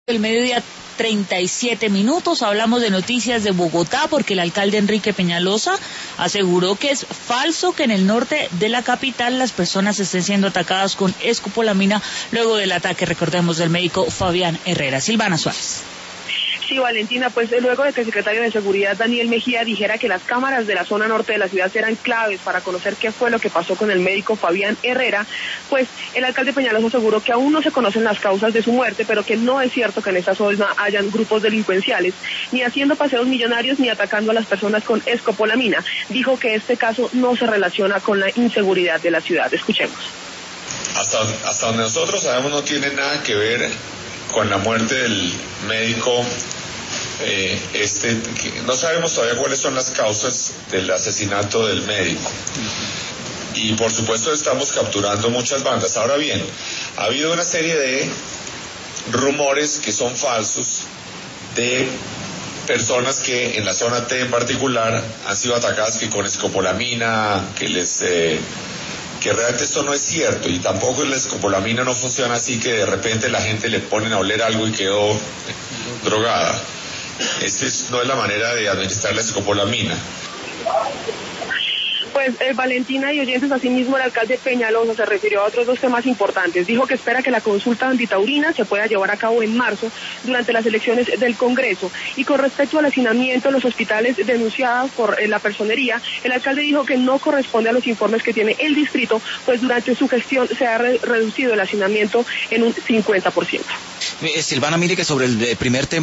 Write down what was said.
El mediodía 37 minutos, hablamos de noticias de Bogotá porque el alcalde Enrique Peñalosa aseguró que es falso que en el norte de la capital las personas estén siendo atacadas con escopolamina luego del ataque, recordemos, del médico Fabián Herrera. Silvana Suárez. Sí, Valentina, pues luego de que el secretario de Seguridad, Daniel Mejía, dijera que las cámaras de la zona norte de la ciudad eran claves para conocer qué fue lo que pasó con el médico Fabián Herrera, pues el alcalde Peñalosa aseguró que aún no se conocen las causas de su muerte, pero que no es cierto que en esta zona hayan grupos delincuenciales, ni haciendo paseos millonarios, ni atacando a las personas con escopolamina. Dijo que este caso no se relaciona con la inseguridad de la ciudad. Escuchemos. Hasta donde nosotros sabemos no tiene nada que ver con la muerte del médico. No sabemos todavía cuáles son las causas del asesinato del médico. Y por supuesto estamos capturando muchas bandas. Ahora bien, ha habido una serie de rumores que son falsos de personas que en la zona T en particular han sido atacadas que con escopolamina, que realmente esto no es cierto, y tampoco la escopolamina no funciona así que de repente la gente le ponen a oler algo y quedó drogada. No es la manera de administrar la escopolamina. Pues Valentina y oyentes, asimismo el alcalde Peñalosa se refirió a otros dos temas importantes. Dijo que espera que la consulta antitaurina se pueda llevar a cabo en marzo durante las elecciones del Congreso. Y con respecto al hacinamiento en los hospitales denunciados por la personería, el alcalde dijo que no corresponde a los informes que tiene el distrito, pues durante su gestión se ha reducido el hacinamiento en un 50%. Silvana, mire que sobre el primer tema